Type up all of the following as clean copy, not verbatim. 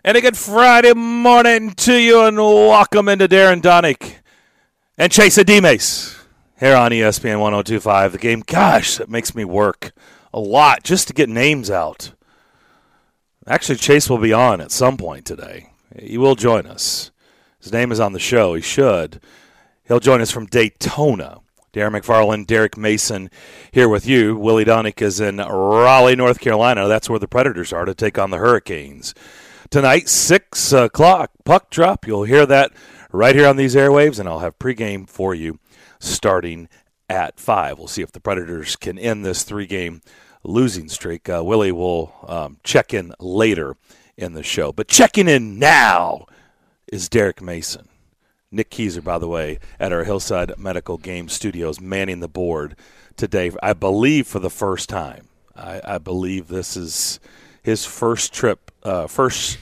And a good Friday morning to you, and welcome into Darren Donick and Chase Adimes here on ESPN 102.5. The Game. Gosh, that makes me work a lot just to get names out. Actually, Chase will be on at some point today. He will join us. His name is on the show. He should. He'll join us from Daytona. Darren McFarland, Derek Mason here with you. Willie Donick is in Raleigh, North Carolina. That's where the Predators are to take on the Hurricanes. Tonight, 6 o'clock, puck drop. You'll hear that right here on these airwaves, and I'll have pregame for you starting at 5. We'll see if the Predators can end this 3-game losing streak. Willie will check in later in the show. But checking in now is Derek Mason. Nick Keyser, by the way, at our Hillside Medical Game Studios, manning the board today, I believe for the first time. I believe this is his first trip, first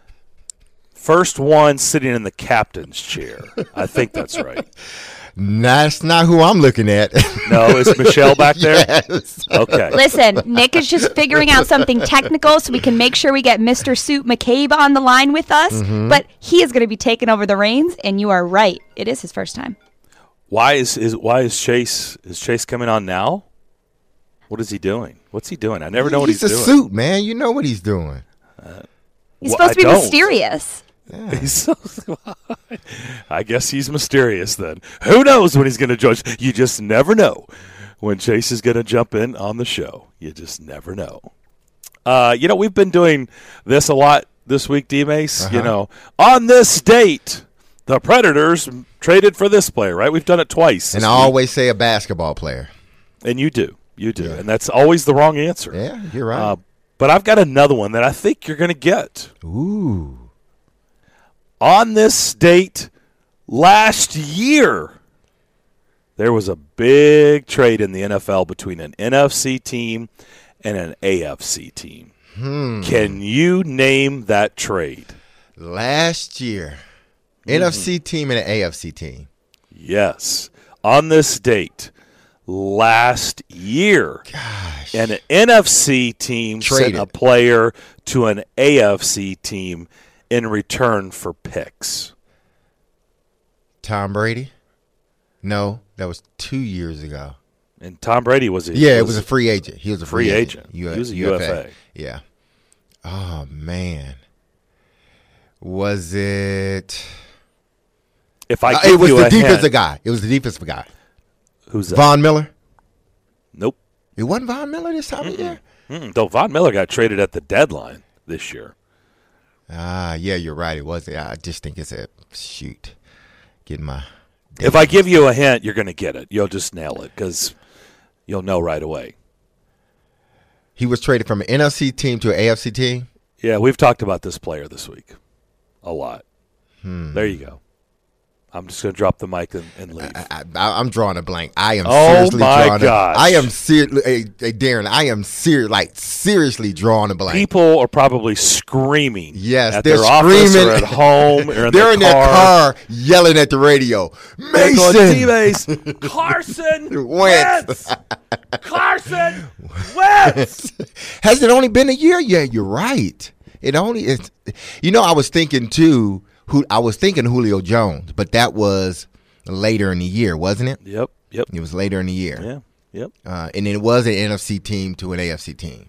one sitting in the captain's chair. I think that's right. That's not who I'm looking at. No, is Michelle back there? Yes. Okay. Listen, Nick is just figuring out something technical so we can make sure we get Mr. Suit McCabe on the line with us. Mm-hmm. But he is going to be taking over the reins, and you are right. It is his first time. Why is Chase coming on now? What is he doing? What's he doing? I never know what he's doing. He's a suit, man. You know what he's doing. He's supposed to be mysterious. Yeah. I guess he's mysterious then. Who knows when he's going to join? You just never know when Chase is going to jump in on the show. You just never know. We've been doing this a lot this week, D-Mace. Uh-huh. On this date, the Predators traded for this player, right? We've done it twice. And I always say a basketball player. And you do. You do. Yeah. And that's always the wrong answer. Yeah, you're right. But I've got another one that I think you're going to get. Ooh. On this date last year, there was a big trade in the NFL between an NFC team and an AFC team. Can you name that trade? Last year, NFC team and an AFC team. Yes. On this date last year, Gosh. an NFC team Traded. sent a player to an AFC team in return for picks. Tom Brady? No, that was 2 years ago. And Tom Brady was a It was a free agent. He was a free agent. He was a UFA. Yeah. Oh, man. Was it? If I It give was you the a defensive hint, guy. It was the defensive guy. who's that? Von Miller? Nope. It wasn't Von Miller this time of year? Though Von Miller got traded at the deadline this year. Yeah, you're right. It was. I just think it's a shoot. Getting my. If I give you a hint, you're going to get it. You'll just nail it because you'll know right away. He was traded from an NFC team to an AFC team. Yeah, we've talked about this player this week a lot. There you go. I'm just going to drop the mic and leave. I'm drawing a blank. I am Oh, seriously my drawing gosh. I am seriously, Darren. I am seriously drawing a blank. People are probably screaming Yes, at they're their office screaming. or at home or in They're in their their car yelling at the radio. They're going, Mason "T-Mace, Carson Wentz. Wentz. Carson Wentz. Has it only been a year? Yeah, you're right. It only is. I was thinking too. I was thinking Julio Jones, but that was later in the year, wasn't it? Yep. It was later in the year. Yeah, yep. And it was an NFC team to an AFC team.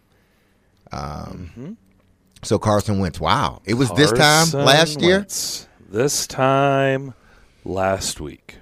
So Carson Wentz. Wow. It was this time Carson last year? Wentz. This time last week.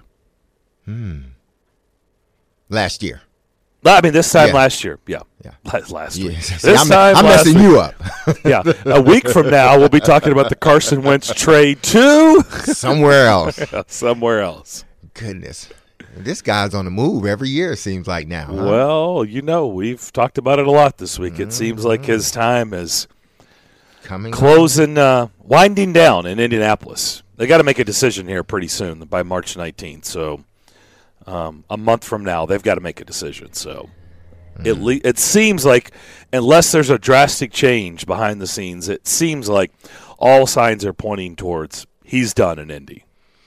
Last year. I mean, this time Yeah. last year. Yeah. Yeah. Last Yeah. week. See, This I'm time last messing week. you up. Yeah. A week from now, we'll be talking about the Carson Wentz trade to Somewhere else. somewhere else. Goodness. This guy's on the move every year, it seems like now. Huh? Well, we've talked about it a lot this week. It seems like his time is Coming closing, winding down in Indianapolis. They got to make a decision here pretty soon by March 19th. So a month from now, they've got to make a decision. So it seems like, unless there's a drastic change behind the scenes, it seems like all signs are pointing towards he's done in Indy.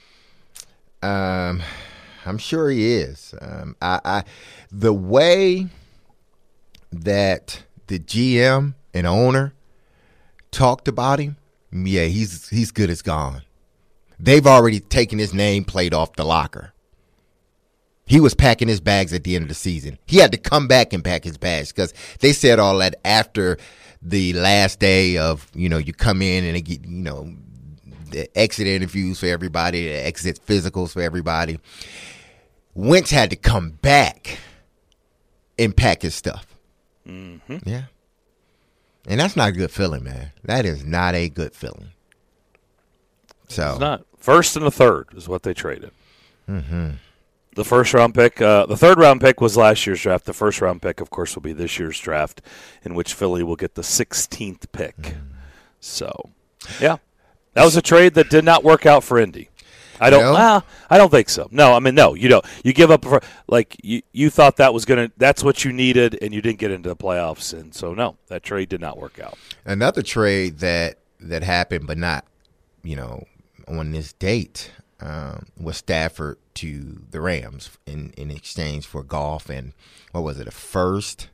I'm sure he is. The way that the GM and owner talked about him Yeah, he's good as gone. They've already taken his nameplate off the locker. He was packing his bags at the end of the season. He had to come back and pack his bags because they said all that after the last day of, you come in and they get, the exit interviews for everybody, the exit physicals for everybody. Wentz had to come back and pack his stuff. Mm-hmm. Yeah. And that's not a good feeling, man. That is not a good feeling. So It's not. First and a third is what they traded. Mm-hmm. The first round pick, the third round pick was last year's draft. The first round pick, of course, will be this year's draft, in which Philly will get the 16th pick. So, yeah, that was a trade that did not work out for Indy. I don't think so. No, no, you don't. You give up you thought that was that's what you needed, and you didn't get into the playoffs, and so no, that trade did not work out. Another trade that happened, but not, on this date, was Stafford to the Rams in exchange for Goff and what was it, a first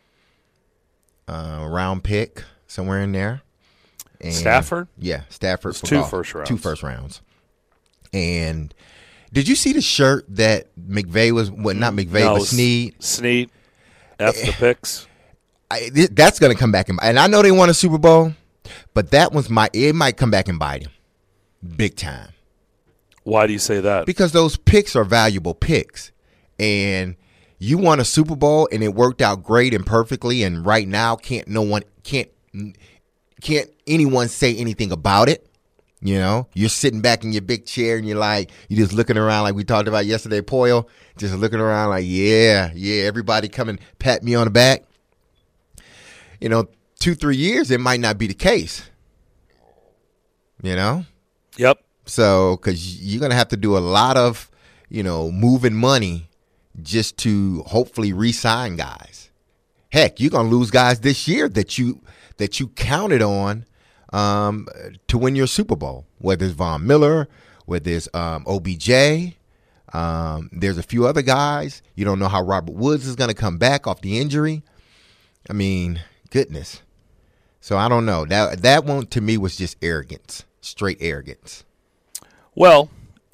round pick somewhere in there. And Stafford? Yeah, Stafford for two Goff. first rounds. 2 first rounds. And did you see the shirt that McVay was? Well, not McVay, but Snead. Snead. F the picks. That's going to come back and I know they won a Super Bowl, but it might come back and bite him, big time. Why do you say that? Because those picks are valuable picks, and you won a Super Bowl and it worked out great and perfectly. And right now, can't anyone say anything about it? You're sitting back in your big chair and you're just looking around like we talked about yesterday, Poyle, just looking around like, yeah, everybody come and pat me on the back. 2-3 years, it might not be the case. Yep. So, because you're going to have to do a lot of, moving money just to hopefully re-sign guys. Heck, you're going to lose guys this year that you counted on to win your Super Bowl, whether it's Von Miller, whether it's OBJ. There's a few other guys. You don't know how Robert Woods is going to come back off the injury. I mean, goodness. So I don't know. That one to me was just arrogance, straight arrogance. Well,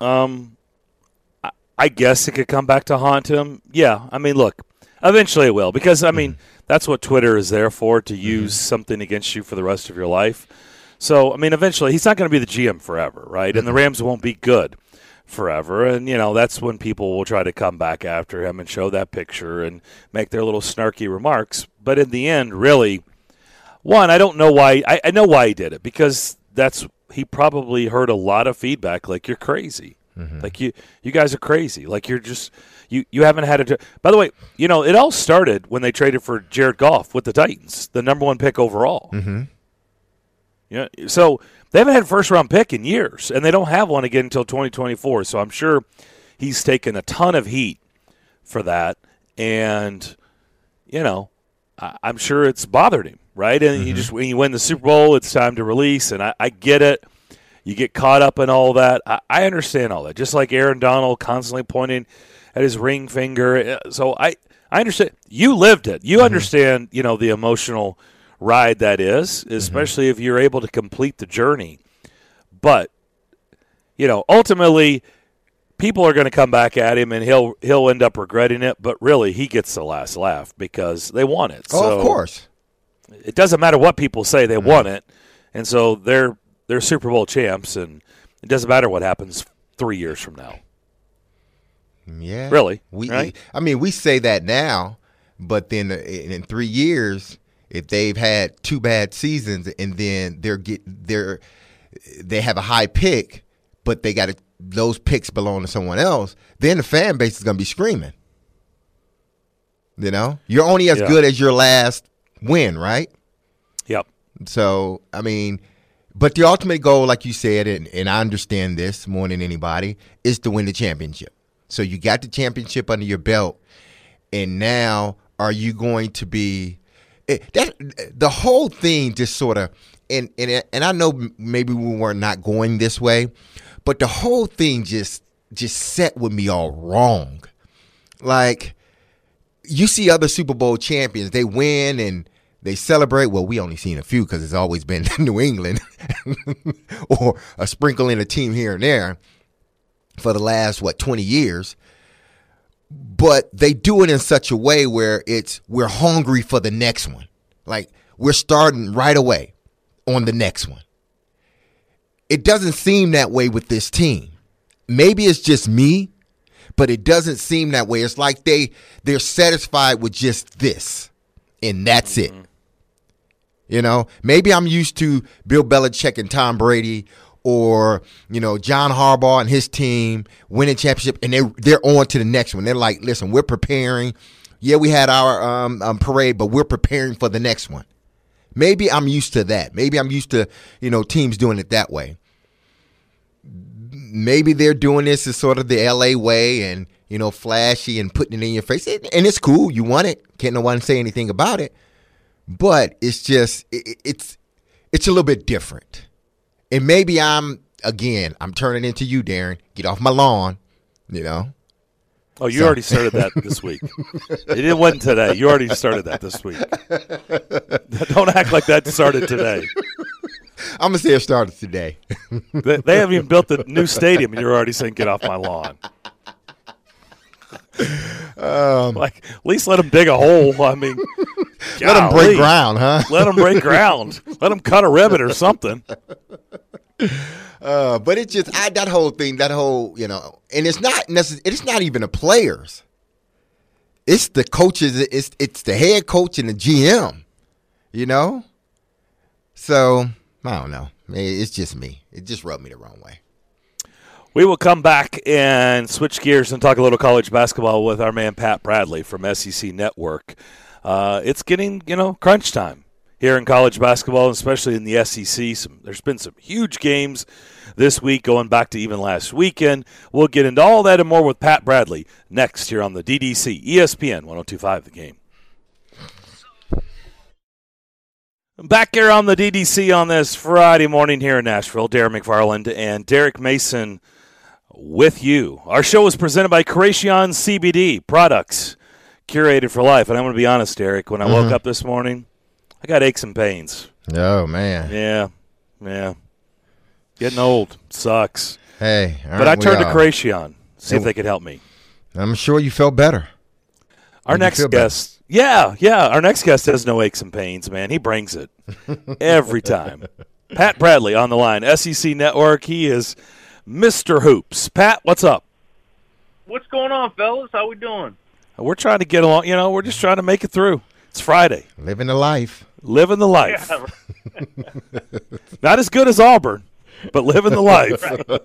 I guess it could come back to haunt him. Yeah, look, eventually it will because, that's what Twitter is there for, to use something against you for the rest of your life. So, eventually he's not going to be the GM forever, right? And the Rams won't be good forever. And, that's when people will try to come back after him and show that picture and make their little snarky remarks. But in the end, really, one, I don't know why. I know why he did it because he probably heard a lot of feedback like you're crazy. Mm-hmm. Like you guys are crazy. Like you're just you haven't had it. By the way, it all started when they traded for Jared Goff with the Titans, the number 1 pick overall. Mm-hmm. Yeah, so they haven't had a first-round pick in years, and they don't have one again until 2024. So I'm sure he's taken a ton of heat for that, and I'm sure it's bothered him, right? And when you win the Super Bowl, it's time to release, and I get it. You get caught up in all that. I understand all that. Just like Aaron Donald constantly pointing at his ring finger. So I understand. You lived it. You understand, the emotional ride that is, especially if you're able to complete the journey. But, ultimately, people are going to come back at him, and he'll end up regretting it. But really, he gets the last laugh because they won it. So, of course. It doesn't matter what people say. They won it. And so they're Super Bowl champs, and it doesn't matter what happens 3 years from now. Yeah. Really? Right? We say that now, but then in 3 years, if they've had 2 bad seasons and then they have a high pick, but those picks belong to someone else, then the fan base is going to be screaming. You're only as good as your last win, right? Yep. So, but the ultimate goal, like you said, and I understand this more than anybody, is to win the championship. So you got the championship under your belt, and now are you going to be the whole thing just sort of, and I know maybe we were not going this way, but the whole thing just set with me all wrong. Like, you see other Super Bowl champions, they win and they celebrate. Well, we only seen a few because it's always been New England or a sprinkle in a team here and there for the last, 20 years. But they do it in such a way where we're hungry for the next one. Like, we're starting right away on the next one. It doesn't seem that way with this team. Maybe it's just me, but it doesn't seem that way. It's like they're satisfied with just this, and that's it. You know, maybe I'm used to Bill Belichick and Tom Brady, or, John Harbaugh and his team winning championship, and they're on to the next one. They're like, listen, we're preparing. Yeah, we had our parade, but we're preparing for the next one. Maybe I'm used to that. Maybe I'm used to, teams doing it that way. Maybe they're doing this as sort of the LA way and, flashy and putting it in your face. And it's cool. You want it. Can't no one say anything about it. But it's just, it's a little bit different. And maybe I'm turning into you, Darren. Get off my lawn, Oh, you already started that this week. It wasn't today. You already started that this week. Don't act like that started today. I'm going to say it started today. They haven't even built the new stadium, and you're already saying, get off my lawn. At least let them dig a hole. I mean, let them break ground, huh? Let them break ground. Let them cut a ribbon or something. But it's just that whole and it's not necessarily. It's not even the players. It's the coaches. It's the head coach and the GM. So I don't know. It's just me. It just rubbed me the wrong way. We will come back and switch gears and talk a little college basketball with our man Pat Bradley from SEC Network. It's getting, crunch time here in college basketball, especially in the SEC. There's been some huge games this week going back to even last weekend. We'll get into all that and more with Pat Bradley next here on the DDC, ESPN 102.5 The Game. Back here on the DDC on this Friday morning here in Nashville, Darren McFarland and Derek Mason with you. Our show is presented by Creation CBD products, curated for life. And I'm going to be honest, Derek, when I woke up this morning, I got aches and pains. Oh, man. Yeah. Getting old. Sucks. Hey, but I turned to Creation, see if they could help me. I'm sure you felt better. Our next guest, our next guest has no aches and pains, man. He brings it every time. Pat Bradley on the line, SEC Network. He is Mr. Hoops. Pat, what's up? What's going on, fellas? How we doing? We're trying to get along. We're just trying to make it through. It's Friday. Living the life. Living the life. Yeah. Not as good as Auburn, but living the life.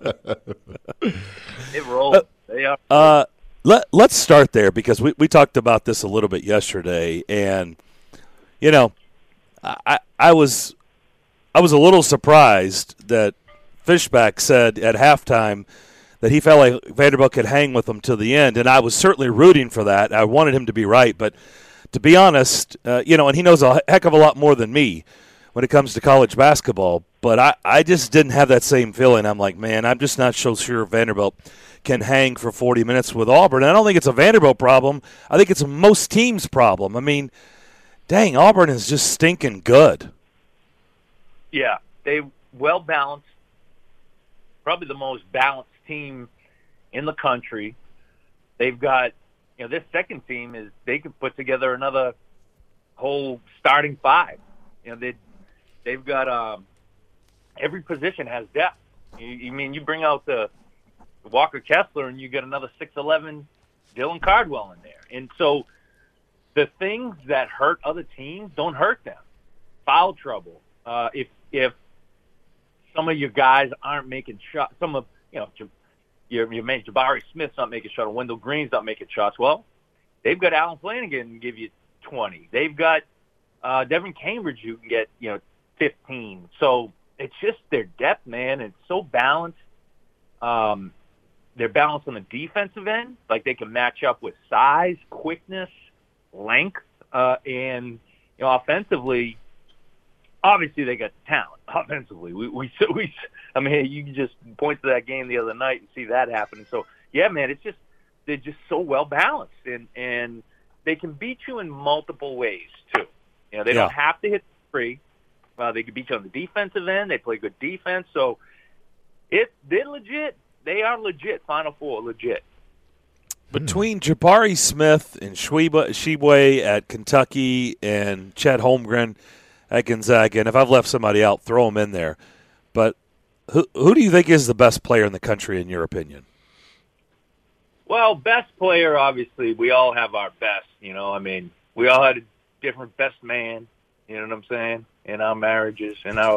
They roll. They are. Let's start there because we talked about this a little bit yesterday, and I was a little surprised that Fishback said at halftime that he felt like Vanderbilt could hang with them to the end, and I was certainly rooting for that. I wanted him to be right, but to be honest, and he knows a heck of a lot more than me when it comes to college basketball, but I just didn't have that same feeling. I'm like, man, I'm just not so sure Vanderbilt can hang for 40 minutes with Auburn. And I don't think it's a Vanderbilt problem. I think it's most teams' problem. I mean, dang, Auburn is just stinking good. Yeah, they well-balanced, probably the most balanced team in the country. They've got, this second team they could put together another whole starting five. They've got every position has depth. You bring out the Walker Kessler and you get another 6'11" Dylan Cardwell in there. And so the things that hurt other teams don't hurt them. Foul trouble. If some of your guys aren't making shots, some of your man Jabari Smith's not making shots, or Wendell Green's not making shots. Well, they've got Alan Flanagan to give you 20. They've got Devin Cambridge who can get 15. So it's just their depth, man. It's so balanced. They're balanced on the defensive end, like they can match up with size, quickness, length, and offensively. Obviously, they got talent. Offensively, I mean, you can just point to that game the other night and see that happening. So, yeah, man, they're just so well balanced, and they can beat you in multiple ways too. You know, they don't have to hit three. They could beat you on the defensive end. They play good defense. So they're legit. They are legit. Final Four, legit. Between Jabari Smith and Shibwe at Kentucky and Chet Holmgren at Gonzaga, and if I've left somebody out, throw them in there. But who do you think is the best player in the country, in your opinion? Well, best player, obviously, we all have our best. You know, I mean, we all had a different best man. You know what I'm saying? In our marriages, in our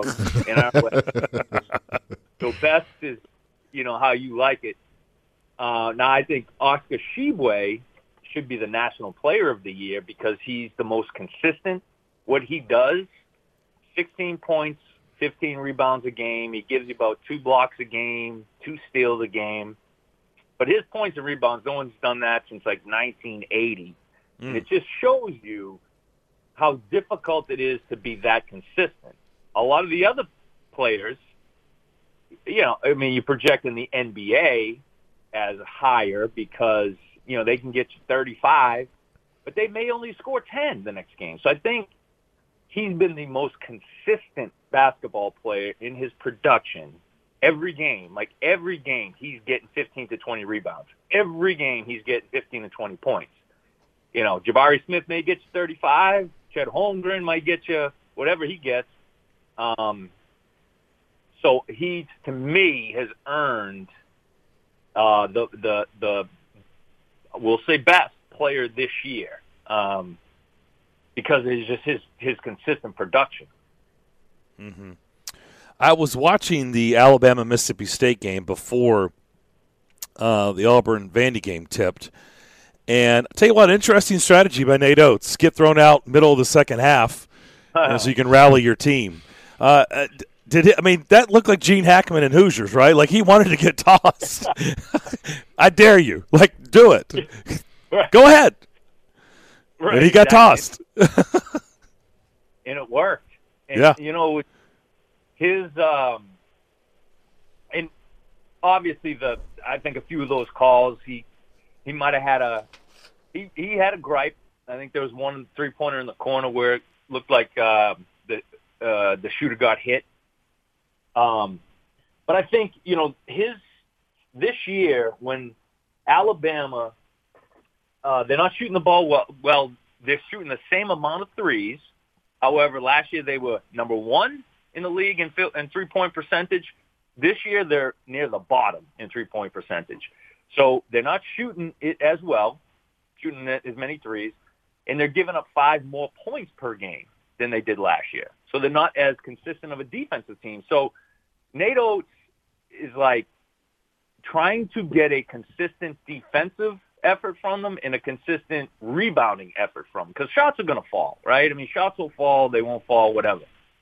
so best is, you know, how you like it. Now, I think Oscar Tshiebwe should be the National Player of the Year because he's the most consistent. What he does, 16 points, 15 rebounds a game. He gives you about 2 blocks a game, 2 steals a game. But his points and rebounds, no one's done that since like 1980. And it just shows you how difficult it is to be that consistent. A lot of the other players, you know, I mean, you project in the NBA as higher because, you know, they can get you 35, but they may only score 10 the next game. So I think he's been the most consistent basketball player in his production. Every game, he's getting 15 to 20 rebounds. Every game, he's getting 15 to 20 points. You know, Jabari Smith may get you 35. Chet Holmgren might get you whatever he gets. So he, to me, has earned the we'll say best player this year because it's just his consistent production. Mm-hmm. I was watching the Alabama-Mississippi State game before the Auburn-Vandy game tipped. And I'll tell you what, interesting strategy by Nate Oates. Get thrown out middle of the second half so you can rally your team. That looked like Gene Hackman and Hoosiers, right? Like he wanted to get tossed. I dare you. Like, do it. Right. Go ahead. Right, and he got tossed. And it worked. And, you know, his and obviously I think a few of those calls he might have had he had a gripe. I think there was one 3-pointer in the corner where it looked like the shooter got hit. But I think, you know, this year when Alabama they're not shooting the ball well, they're shooting the same amount of threes. However, last year they were number 1 in the league in 3-point percentage. This year they're near the bottom in 3-point percentage. So they're not shooting it as well, shooting as many threes, and they're giving up 5 more points per game than they did last year. So they're not as consistent of a defensive team. So Nate Oates is like trying to get a consistent defensive effort from them and a consistent rebounding effort from them because shots are going to fall, right? I mean, shots will fall, they won't fall, whatever.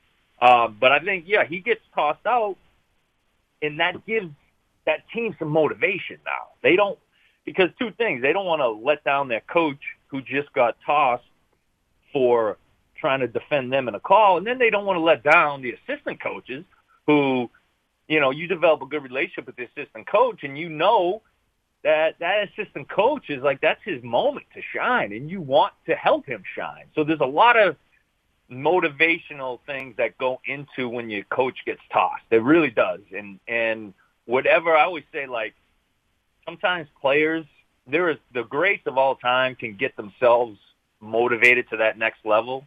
But I think, he gets tossed out, and that gives that team some motivation now. They don't, because 2 things. They don't want to let down their coach who just got tossed for trying to defend them in a call, and then they don't want to let down the assistant coaches who, you know, you develop a good relationship with the assistant coach, and you know that assistant coach is like, that's his moment to shine, and you want to help him shine. So there's a lot of motivational things that go into when your coach gets tossed. It really does. And whatever, I always say, like, sometimes players, the greats of all time can get themselves motivated to that next level.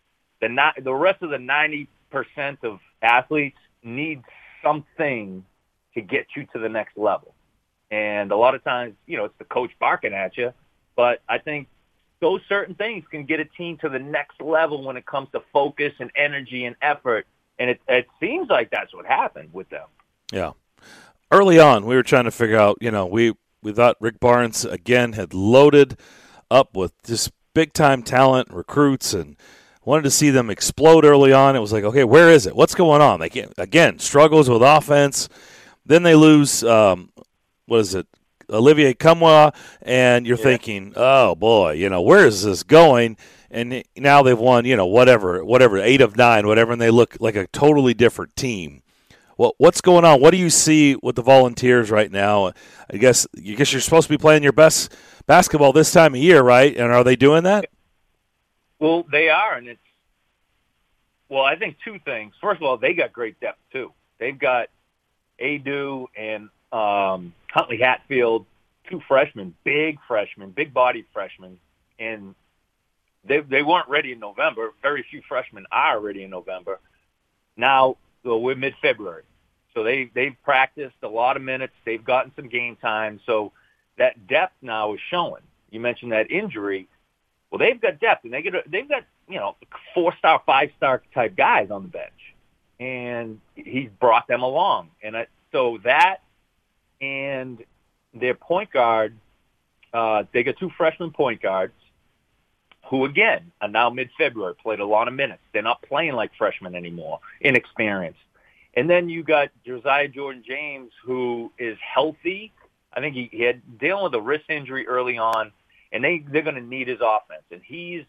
The rest of the 90% of athletes need something to get you to the next level. And a lot of times, you know, it's the coach barking at you. But I think those certain things can get a team to the next level when it comes to focus and energy and effort. And it seems like that's what happened with them. Yeah. Early on, we were trying to figure out, you know, we thought Rick Barnes, again, had loaded up with just big-time talent, recruits, and wanted to see them explode early on. It was like, okay, where is it? What's going on? They again, struggles with offense. Then they lose, Olivier Nkamhoua, and you're thinking, oh, boy, you know, where is this going? And now they've won, you know, whatever, 8 of 9, whatever, and they look like a totally different team. Well, what's going on? What do you see with the Volunteers right now? I guess you're supposed to be playing your best basketball this time of year, right? And are they doing that? Well, they are, and Well, I think two things. First of all, they got great depth too. They've got Adu and Huntley Hatfield, two freshmen, big body freshmen, and they weren't ready in November. Very few freshmen are ready in November. Now, we're mid-February, so they've practiced a lot of minutes. They've gotten some game time, so that depth now is showing. You mentioned that injury. Well, they've got depth, and they've got 4-star, 5-star type guys on the bench, and he's brought them along. And so that and their point guard, they got two freshman point guards who, again, are now mid-February, played a lot of minutes. They're not playing like freshmen anymore, inexperienced. And then you got Josiah Jordan-James, who is healthy. I think he had dealing with a wrist injury early on, and they're going to need his offense. And he's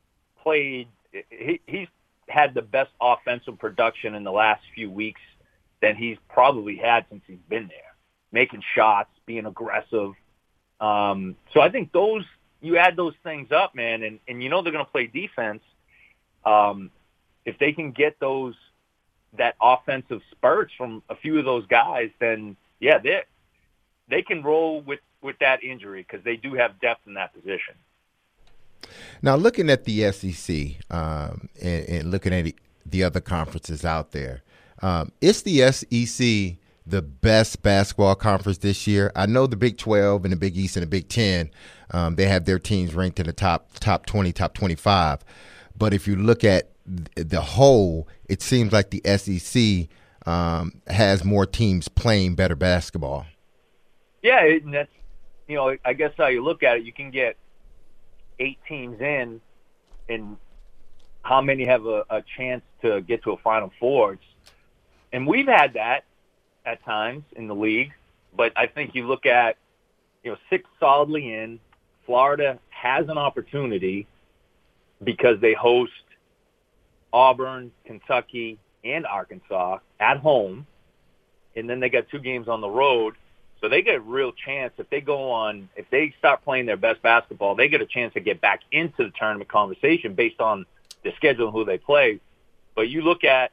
had the best offensive production in the last few weeks than he's probably had since he's been there, making shots, being aggressive. So I think you add those things up, man, and they're going to play defense. If they can get that offensive spurts from a few of those guys, then yeah, they can roll with that injury because they do have depth in that position. Now, looking at the SEC and looking at the other conferences out there, is the SEC the best basketball conference this year? I know the Big 12 and the Big East and the Big 10, they have their teams ranked in the top 20, top 25. But if you look at the whole, it seems like the SEC has more teams playing better basketball. Yeah, and that's, I guess how you look at it, you can get 8 teams in, and how many have a chance to get to a Final Four? And we've had that at times in the league, but I think you look at, 6 solidly in. Florida has an opportunity because they host Auburn, Kentucky, and Arkansas at home, and then they got 2 games on the road. So they get a real chance if they start playing their best basketball, they get a chance to get back into the tournament conversation based on the schedule and who they play. But you look at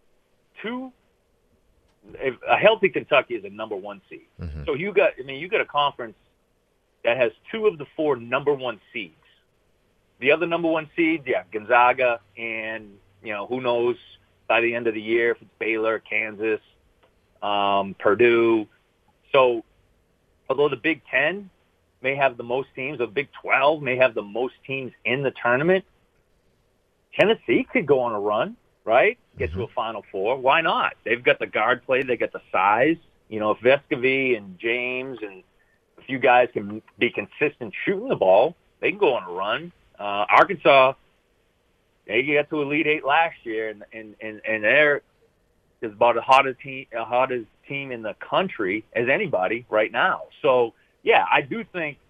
a healthy Kentucky is a number 1 seed. Mm-hmm. So you got a conference that has 2 of the 4 number 1 seeds. The other number 1 seeds, yeah, Gonzaga, and who knows by the end of the year if it's Baylor, Kansas, Purdue. So, although the Big 10 may have the most teams, the Big 12 may have the most teams in the tournament, Tennessee could go on a run, right? Get to a Final Four. Why not? They've got the guard play. They got the size. If Vescovi and James and a few guys can be consistent shooting the ball, they can go on a run. Arkansas, they got to Elite 8 last year, and they're is about the hottest team in the country as anybody right now. So, yeah, I do think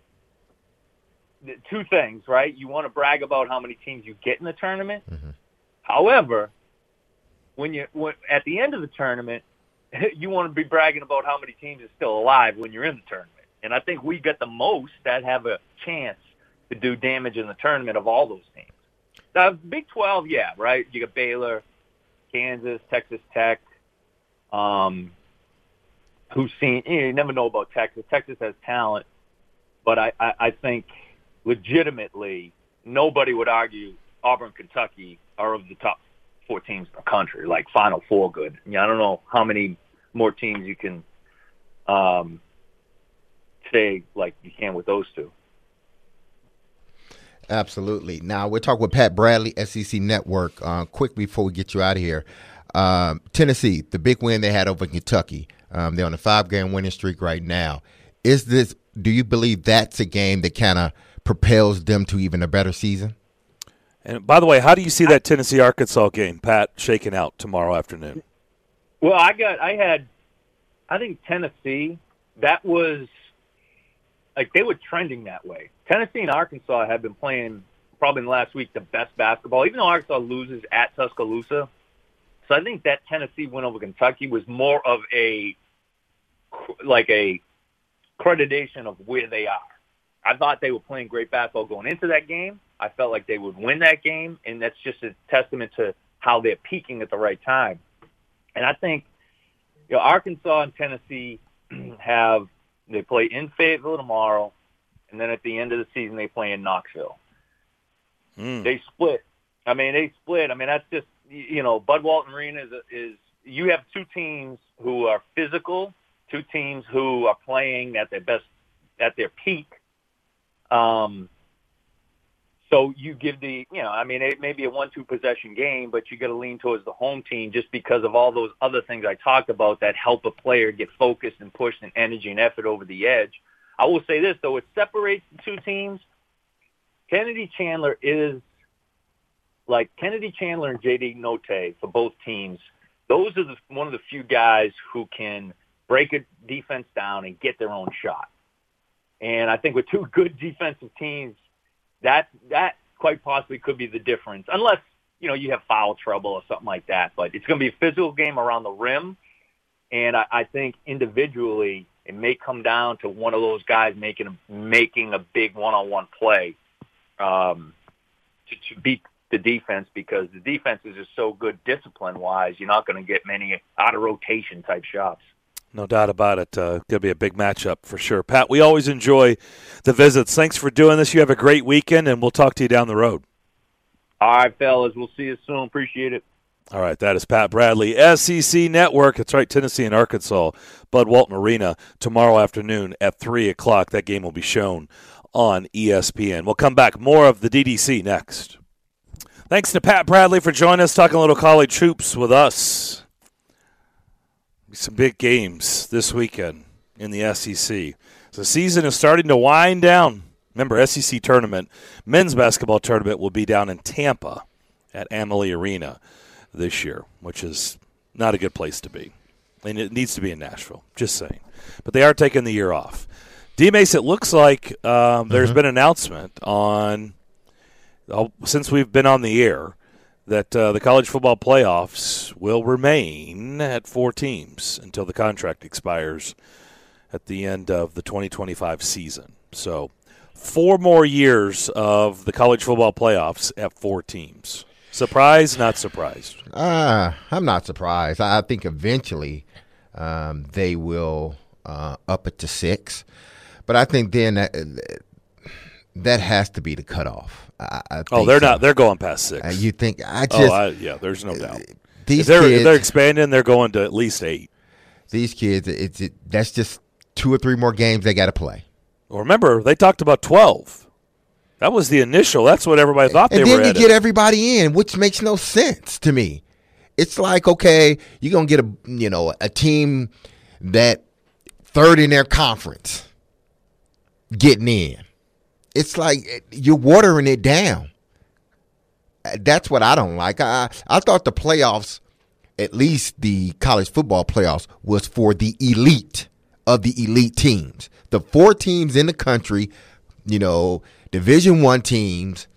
2 things, right? You want to brag about how many teams you get in the tournament. Mm-hmm. However, when at the end of the tournament, you want to be bragging about how many teams are still alive when you're in the tournament. And I think we got the most that have a chance to do damage in the tournament of all those teams. Now, Big 12, yeah, right? You got Baylor, Kansas, Texas Tech, who's seen, you never know about Texas. Texas has talent, but I think legitimately nobody would argue Auburn, Kentucky are of the top 4 teams in the country, like Final Four good. I don't know how many more teams you can say like you can with those 2. Absolutely. Now, we're talking with Pat Bradley, SEC Network. Quick before we get you out of here. Tennessee, the big win they had over Kentucky. They're on a 5-game winning streak right now. Do you believe that's a game that kind of propels them to even a better season? And by the way, how do you see that Tennessee-Arkansas game, Pat, shaking out tomorrow afternoon? Well, I think Tennessee, that was like they were trending that way. Tennessee and Arkansas have been playing probably in the last week the best basketball, even though Arkansas loses at Tuscaloosa. So I think that Tennessee win over Kentucky was more of a accreditation of where they are. I thought they were playing great basketball going into that game. I felt like they would win that game, and that's just a testament to how they're peaking at the right time. And I think, Arkansas and Tennessee they play in Fayetteville tomorrow, and then at the end of the season they play in Knoxville. They split. That's just, Bud Walton Arena is you have two teams who are physical, two teams who are playing at their best, at their peak. So you give it may be a 1-2 possession game, but you got to lean towards the home team just because of all those other things I talked about that help a player get focused and pushed and energy and effort over the edge. I will say this, though, it separates the two teams. Kennedy Chandler and J.D. Notae for both teams. Those are one of the few guys who can break a defense down and get their own shot. And I think with two good defensive teams, that quite possibly could be the difference, unless, you have foul trouble or something like that. But it's going to be a physical game around the rim, and I think individually it may come down to one of those guys making a big one-on-one play to beat the defense, because the defense is just so good discipline-wise, you're not going to get many out-of-rotation type shots. No doubt about it. Going to be a big matchup for sure. Pat, we always enjoy the visits. Thanks for doing this. You have a great weekend, and we'll talk to you down the road. All right, fellas. We'll see you soon. Appreciate it. All right, that is Pat Bradley, SEC Network. That's right, Tennessee and Arkansas, Bud Walton Arena, tomorrow afternoon at 3 o'clock. That game will be shown on ESPN. We'll come back. More of the DDC next. Thanks to Pat Bradley for joining us, talking a little college hoops with us. Some big games this weekend in the SEC. The season is starting to wind down. Remember, SEC tournament, men's basketball tournament will be down in Tampa at Amalie Arena this year, which is not a good place to be. And it needs to be in Nashville, just saying. But they are taking the year off. D-Mace, it looks like there's been an announcement on, since we've been on the air, that the college football playoffs will remain at 4 teams until the contract expires at the end of the 2025 season. So 4 more years of the college football playoffs at 4 teams. Surprised, not surprised? I'm not surprised. I think eventually they will up it to 6. But I think then that has to be the cutoff. They're not. They're going past 6. You think? There's no doubt. If they're expanding, they're going to at least 8. These kids, that's just 2 or 3 more games they got to play. Well, remember, they talked about 12. That was the initial. That's what everybody thought they were at. And then you get everybody in, which makes no sense to me. It's like, okay, you're gonna get a team that 3rd in their conference getting in. It's like you're watering it down. That's what I don't like. I thought the playoffs, at least the college football playoffs, was for the elite of the elite teams. The 4 teams in the country, Division I teams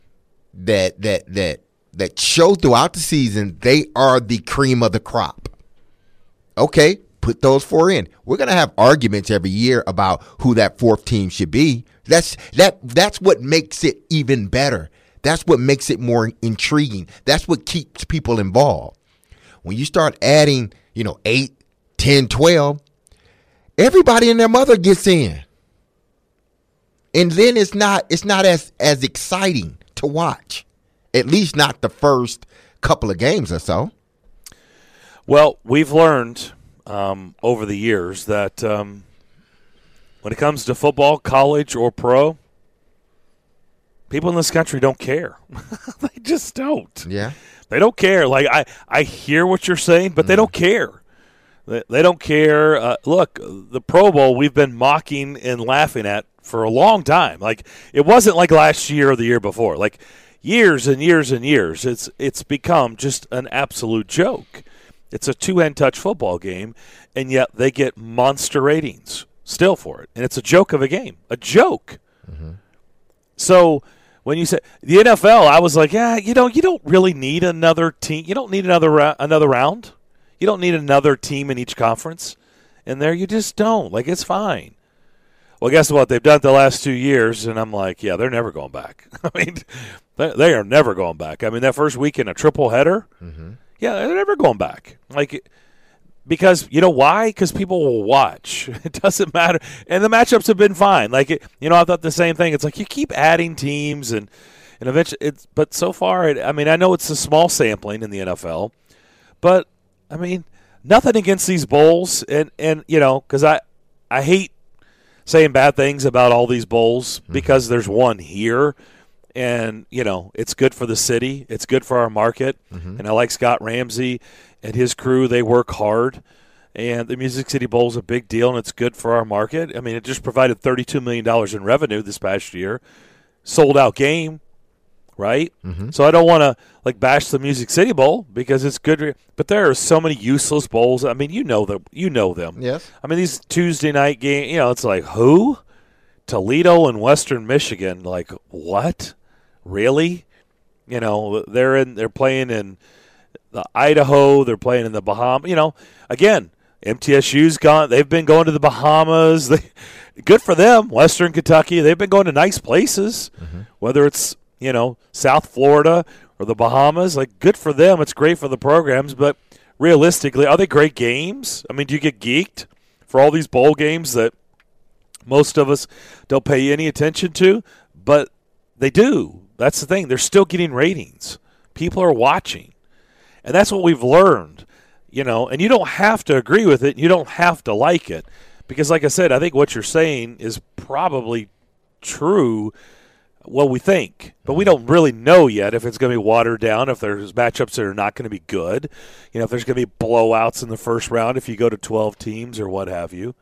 that show throughout the season they are the cream of the crop. Okay, put those 4 in. We're gonna have arguments every year about who that 4th team should be. That's what makes it even better. That's what makes it more intriguing. That's what keeps people involved. When you start adding, 8, 10, 12, everybody and their mother gets in. And then it's not as exciting to watch. At least not the first couple of games or so. Well, we've learned over the years that when it comes to football, college or pro, people in this country don't care. They just don't. Yeah. They don't care. Like, I hear what you're saying, but they don't care. They don't care. Look, the Pro Bowl we've been mocking and laughing at for a long time. Like, it wasn't like last year or the year before. Like, years and years and years. It's become just an absolute joke. It's a two-hand touch football game, and yet they get monster ratings still for it. And it's a joke of a game. A joke. Mm-hmm. So when you say the NFL, I was like, yeah, you don't really need another team. You don't need another round. You don't need another team in each conference in there. You just don't. Like, it's fine. Well, guess what? They've done it the last 2 years, and I'm like, yeah, they're never going back. I mean, They are never going back. I mean, that first weekend, a triple header, yeah, they're never going back. Because you know why? Because people will watch. It doesn't matter. And the matchups have been fine. I thought the same thing. It's like you keep adding teams and eventually but so far, I know it's a small sampling in the NFL, but, I mean, nothing against these bowls. And because I hate saying bad things about all these bowls because there's one here. And, it's good for the city. It's good for our market. And I like Scott Ramsey and his crew. They work hard. And the Music City Bowl is a big deal, and it's good for our market. I mean, it just provided $32 million in revenue this past year. Sold-out game, right? So I don't want to, bash the Music City Bowl because it's good. But there are so many useless bowls. I mean, you know them. Yes. I mean, these Tuesday night games, it's like, who? Toledo and Western Michigan. Like, what? Really? They're playing in the Idaho. They're playing in the Bahamas. Again, MTSU's gone. They've been going to the Bahamas. Good for them. Western Kentucky. They've been going to nice places, whether it's South Florida or the Bahamas. Good for them. It's great for the programs. But realistically, are they great games? I mean, do you get geeked for all these bowl games that most of us don't pay any attention to? But they do. That's the thing. They're still getting ratings. People are watching. And that's what we've learned, and you don't have to agree with it. You don't have to like it. Because, like I said, I think what you're saying is probably true, well, we think. But we don't really know yet if it's going to be watered down, if there's matchups that are not going to be good, if there's going to be blowouts in the first round if you go to 12 teams or what have you.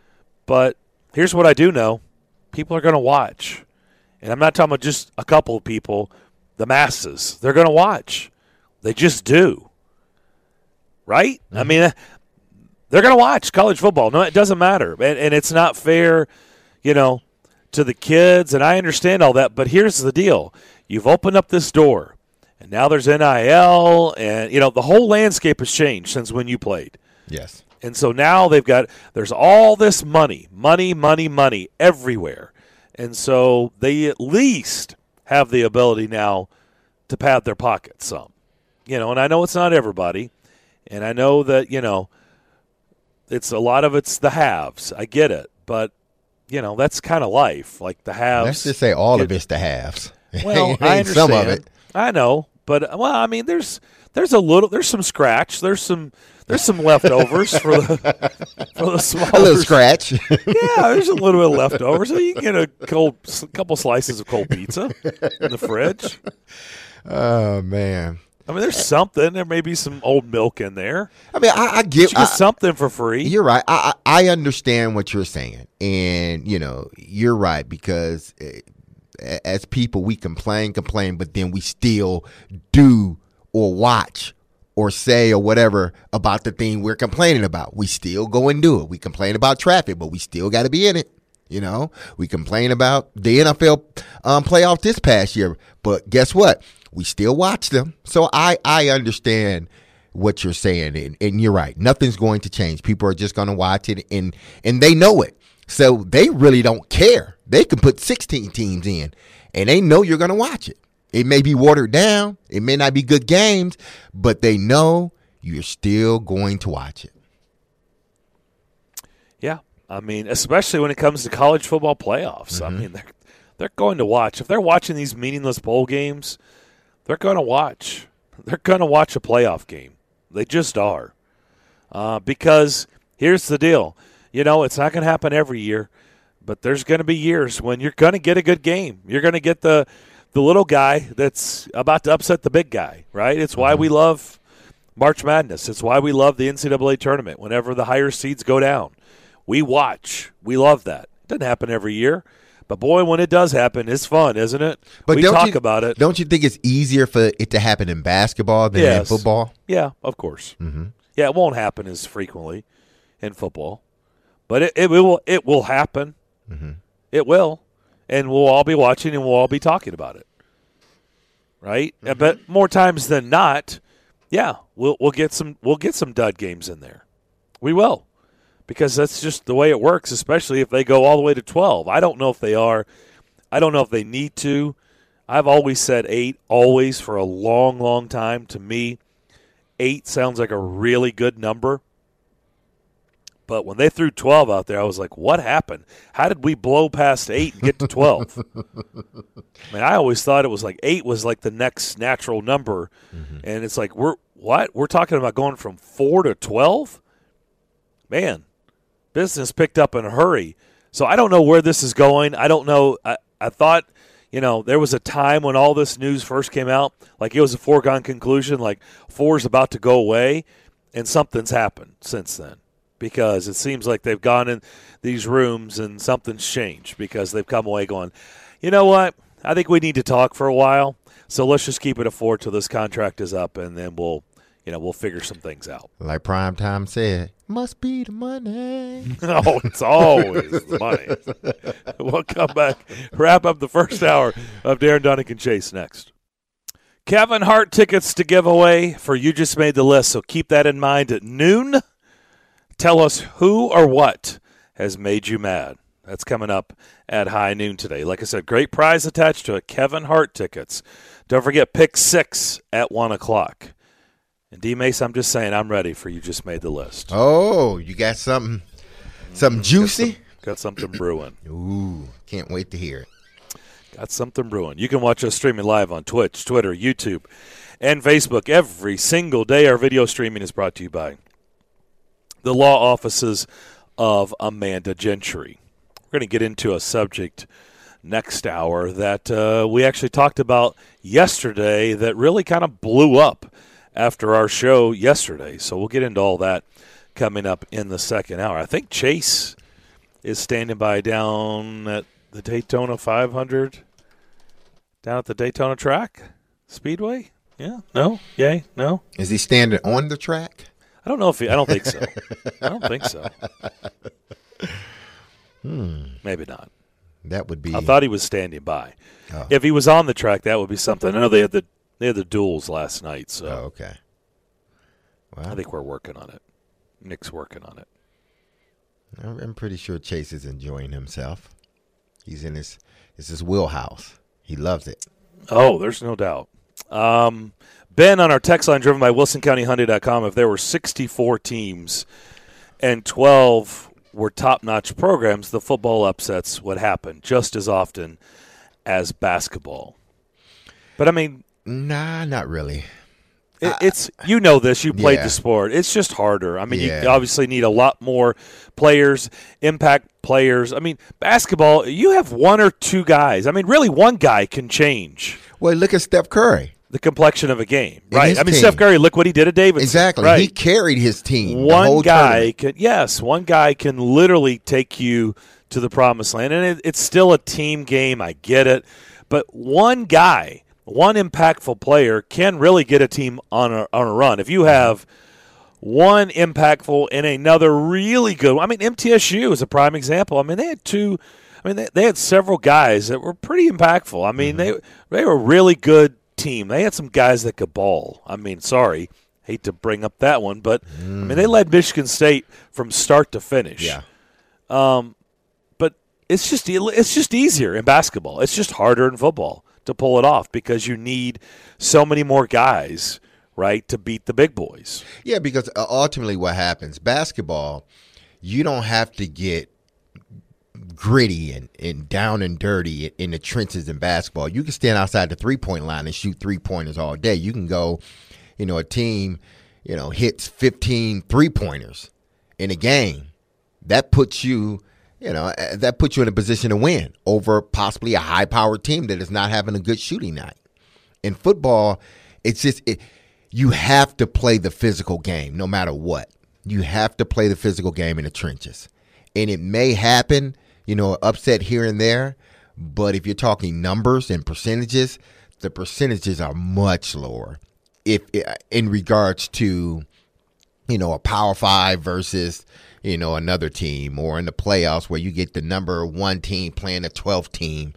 But here's what I do know. People are going to watch. And I'm not talking about just a couple of people, the masses. They're going to watch. They just do. Right? I mean, they're going to watch college football. No, it doesn't matter. And it's not fair, to the kids. And I understand all that. But here's the deal. You've opened up this door. And now there's NIL. And, the whole landscape has changed since when you played. Yes. And so now there's all this money everywhere. And so they at least have the ability now to pad their pockets some. And I know it's not everybody. And I know that, it's a lot of it's the haves. I get it. But, that's kind of life. Like the haves. Let's just say all of it's the haves. Well, I understand. Some of it. I know. But, there's some scratch. There's some leftovers for the smaller. A little scratch. Yeah, there's a little bit of leftovers. So you can get a couple slices of cold pizza in the fridge. Oh, man. There's something. There may be some old milk in there. I get something for free. You're right. I understand what you're saying. And, you're right because as people, we complain, but then we still do or watch or say or whatever about the thing we're complaining about. We still go and do it. We complain about traffic, but we still got to be in it. We complain about the NFL playoff this past year, but guess what? We still watch them. So I understand what you're saying, and you're right. Nothing's going to change. People are just going to watch it, and they know it. So they really don't care. They can put 16 teams in, and they know you're going to watch it. It may be watered down. It may not be good games, but they know you're still going to watch it. Yeah. Especially when it comes to college football playoffs. They're going to watch. If they're watching these meaningless bowl games, they're going to watch. They're going to watch a playoff game. They just are. Because here's the deal. It's not going to happen every year, but there's going to be years when you're going to get a good game. You're going to get the little guy that's about to upset the big guy, right? It's why we love March Madness. It's why we love the NCAA tournament. Whenever the higher seeds go down, we watch. We love that. It doesn't happen every year. But, boy, when it does happen, it's fun, isn't it? But we talk about it. Don't you think it's easier for it to happen in basketball than in football? Yeah, of course. Yeah, it won't happen as frequently in football. But it will happen. It will. And we'll all be watching and we'll all be talking about it. Right? But more times than not, we'll get some dud games in there. We will. Because that's just the way it works, especially if they go all the way to 12. I don't know if they are. I don't know if they need to. I've always said 8, always, for a long, long time. To me, 8 sounds like a really good number. But when they threw 12 out there, I was like, what happened? How did we blow past 8 and get to 12? I mean, I always thought it was like 8 was like the next natural number. Mm-hmm. And it's like, we're talking about going from 4 to 12? Man, business picked up in a hurry. So I don't know where this is going. I don't know. I thought, there was a time when all this news first came out, like it was a foregone conclusion, like 4 is about to go away, and something's happened since then. Because it seems like they've gone in these rooms and something's changed because they've come away going, you know what, I think we need to talk for a while, so let's just keep it at 4 till this contract is up, and then we'll figure some things out. Like Primetime said, must be the money. No, it's always the money. We'll come back, wrap up the first hour of Darren Dunick and Chase next. Kevin Hart tickets to give away for You Just Made the List, so keep that in mind at noon. Tell us who or what has made you mad. That's coming up at high noon today. Like I said, great prize attached to it, Kevin Hart tickets. Don't forget, pick 6 at 1 o'clock. And D-Mace, I'm just saying, I'm ready for You Just Made the List. Oh, you got something juicy? Got something brewing. Ooh, can't wait to hear it. Got something brewing. You can watch us streaming live on Twitch, Twitter, YouTube, and Facebook every single day. Our video streaming is brought to you by the law offices of Amanda Gentry. We're going to get into a subject next hour that we actually talked about yesterday that really kind of blew up after our show yesterday. So we'll get into all that coming up in the second hour. I think Chase is standing by down at the Daytona 500, down at the Daytona track, Speedway. Yeah? No? Yay? No? Is he standing on the track? I don't know if I don't think so. I don't think so. Maybe not. That would be. I thought he was standing by. Oh. If he was on the track, that would be something. I know they had the duels last night, so. Oh, okay. Well, I think we're working on it. Nick's working on it. I'm pretty sure Chase is enjoying himself. He's in his wheelhouse. He loves it. Oh, there's no doubt. Ben on our text line driven by WilsonCountyHyundai.com, if there were 64 teams and 12 were top-notch programs, the football upsets would happen just as often as basketball. But, I mean... Nah, not really. It's you know this. You played the sport. It's just harder. I mean, you obviously need a lot more players, impact players. I mean, basketball, you have 1 or 2 guys. I mean, really, one guy can change. Well, look at Steph Curry. The complexion of a game, right? I mean, Steph Curry, look what he did at Davidson. Exactly. Right? He carried his team. One guy can literally take you to the promised land. And it's still a team game. I get it. But one guy, one impactful player can really get a team on a run. If you have one impactful and another really good one. I mean, MTSU is a prime example. I mean, they had they had several guys that were pretty impactful. I mean, they were a really good team. They had some guys that could ball. I mean, sorry, hate to bring up that one, but I mean, they led Michigan State from start to finish. Yeah. But it's just easier in basketball. It's just harder in football to pull it off because you need so many more guys, right, to beat the big boys. Yeah, because ultimately what happens, basketball, you don't have to get gritty and down and dirty in the trenches in basketball. You can stand outside the three-point line and shoot three-pointers all day. You can go, a team, hits 15 three-pointers in a game. That puts you, in a position to win over possibly a high-powered team that is not having a good shooting night. In football, it's just you have to play the physical game no matter what. You have to play the physical game in the trenches. And it may happen, upset here and there, but if you're talking numbers and percentages, the percentages are much lower if in regards to, a Power 5 versus, another team, or in the playoffs where you get the number 1 team playing a 12th team.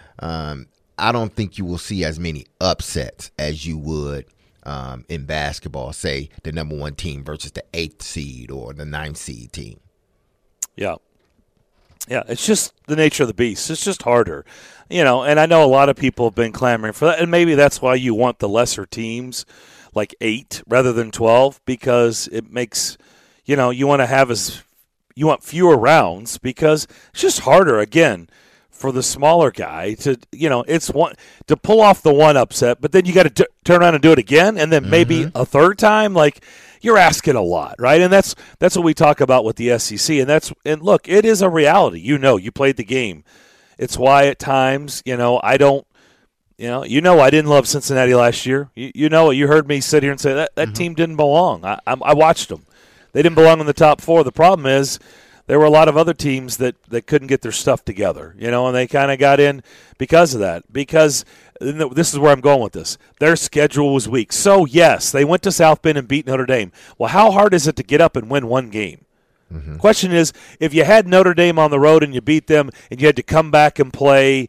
I don't think you will see as many upsets as you would in basketball, say the number 1 team versus the 8th seed or the 9th seed team. Yeah. Yeah, it's just the nature of the beast. It's just harder. And I know a lot of people have been clamoring for that, and maybe that's why you want the lesser teams, like 8 rather than 12, because it makes, you want to have you want fewer rounds because it's just harder, again, for the smaller guy to, it's one to pull off the one upset, but then you got to turn around and do it again, and then maybe a third time. Like, you're asking a lot, right? And that's what we talk about with the SEC, and look, it is a reality. You played the game. It's why at times, I don't. I didn't love Cincinnati last year. You heard me sit here and say that team didn't belong. I watched them. They didn't belong in the top 4. The problem is there were a lot of other teams that couldn't get their stuff together, and they kind of got in because of that. Because this is where I'm going with this. Their schedule was weak. So, yes, they went to South Bend and beat Notre Dame. Well, how hard is it to get up and win one game? Question is, if you had Notre Dame on the road and you beat them and you had to come back and play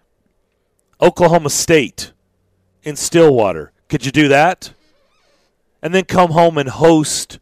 Oklahoma State in Stillwater, could you do that? And then come home and host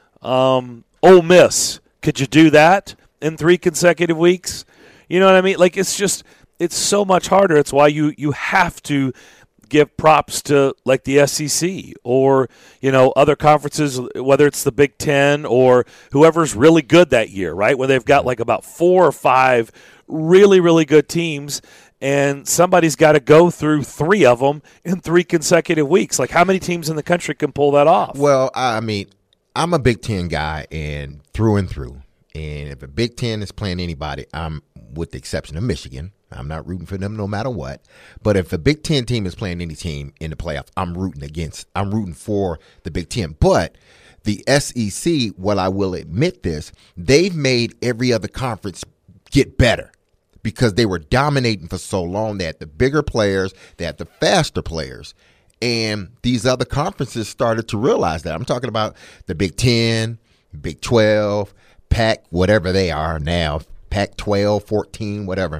Ole Miss. Could you do that in 3 consecutive weeks? You know what I mean? Like, it's so much harder. It's why you have to give props to, like, the SEC or, other conferences, whether it's the Big Ten or whoever's really good that year, right? Where they've got, like, about 4 or 5 really, really good teams, and somebody's got to go through 3 of them in 3 consecutive weeks. Like, how many teams in the country can pull that off? Well, I mean, I'm a Big Ten guy and through. And if a Big Ten is playing anybody, I'm, with the exception of Michigan, I'm not rooting for them no matter what. But if a Big Ten team is playing any team in the playoffs, I'm rooting for the Big Ten. But the SEC, while I will admit this, they've made every other conference get better because they were dominating for so long. They had the bigger players, they had the faster players. And these other conferences started to realize that. I'm talking about the Big 10, Big 12, Pac, whatever they are now, Pac 12, 14, whatever.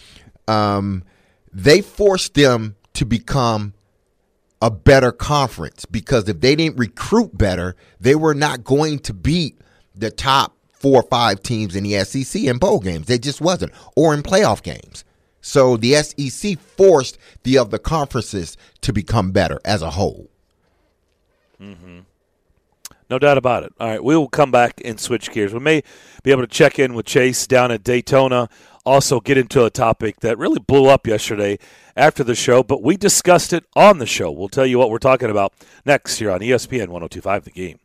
They forced them to become a better conference because if they didn't recruit better, they were not going to beat the top 4 or 5 teams in the SEC in bowl games. They just wasn't, or in playoff games. So the SEC forced the other conferences to become better as a whole. No doubt about it. All right, we will come back and switch gears. We may be able to check in with Chase down at Daytona, also get into a topic that really blew up yesterday after the show, but we discussed it on the show. We'll tell you what we're talking about next here on ESPN 102.5 The Game.